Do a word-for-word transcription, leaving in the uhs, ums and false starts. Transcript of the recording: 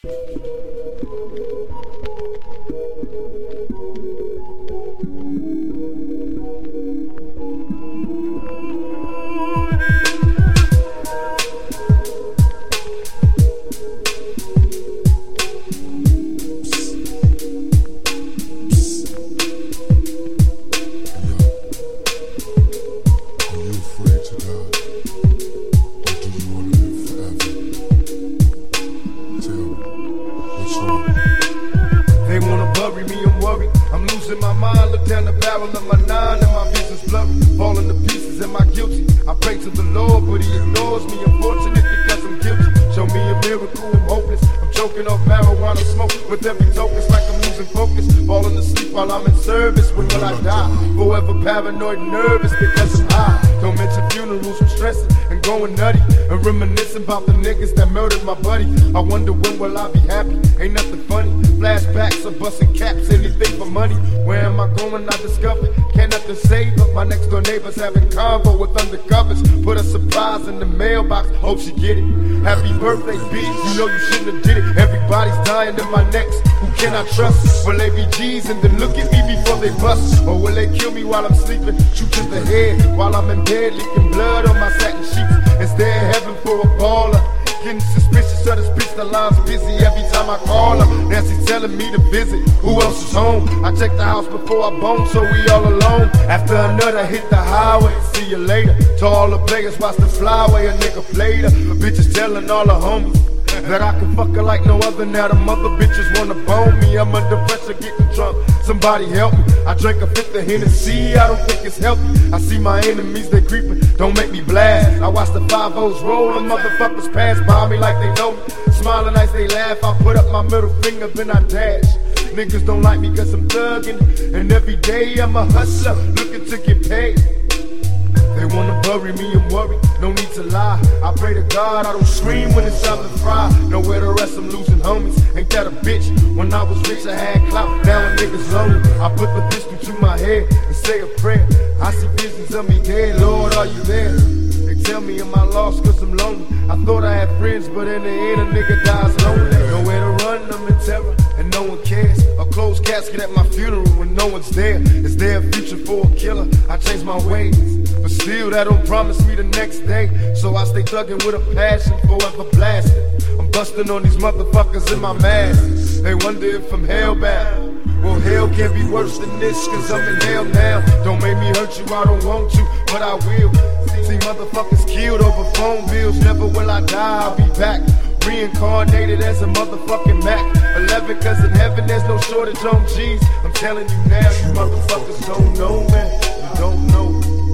Paranoid, nervous because I'm high. Don't mention funerals, I'm stressing and going nutty and reminiscing about the niggas that murdered my buddy. I wonder when will I be happy? Ain't nothing funny. Flashbacks of busting caps, anything for money. Where am I going? I discovered can't nothing save up. My next door neighbors having convo with undercovers. Put a surprise in the mailbox. Hope she get it. Happy birthday, B. You know you shouldn't have did it. Everybody's dying in my next. Who can I trust? Will they be G's and then look at me before they bust? Or will they kill me while I'm sleeping? Shoot to the head while I'm in bed, leaking blood on my satin sheets. Is there heaven for a baller? Getting suspicious of this bitch, the line's busy every time I call her. Nancy telling me to visit, who else is home? I check the house before I bone, so we all alone. After another hit the highway, see you later. To all the players, watch the flyway, a nigga played her. Bitches telling all the homies that I can fuck her like no other. Now the mother bitches wanna bone me. I'm under pressure getting drunk, somebody help me. I drank a fifth of Hennessy, I don't think it's healthy. I see my enemies, they creeping, don't make me blast. I watch the five O's roll and motherfuckers pass by me like they know me. Smiling as they laugh, I put up my middle finger, then I dash. Niggas don't like me cause I'm thuggin', and every day I'm a hustler, looking to get paid. They wanna bury me and worry, no need to lie. I pray to God I don't scream when it's time to fry. Nowhere to rest, I'm losing homies. Ain't that a bitch? When I was rich I had clout, now a nigga's lonely. I put the pistol to my head and say a prayer. I see visions of me dead, Lord, are you there? They tell me am I lost cause I'm lonely. I thought I had friends, but in the end a nigga dies lonely. Nowhere to run, I'm in terror, and no one cares. A closed casket at my funeral when no one's there. Is there a future for a killer? I changed my ways, but still that don't promise me the next day. So I stay thuggin' with a passion, forever blasting. I'm busting on these motherfuckers in my mask. They wonder if I'm hellbound. Well, hell can't be worse than this, cause I'm in hell now. Don't make me hurt you, I don't want to, but I will. See motherfuckers killed over phone bills. Never will I die, I'll be back. Reincarnated as a motherfucking Mac eleven, cause in heaven there's no shortage on G's. I'm telling you now, you motherfuckers don't know, man. You don't know.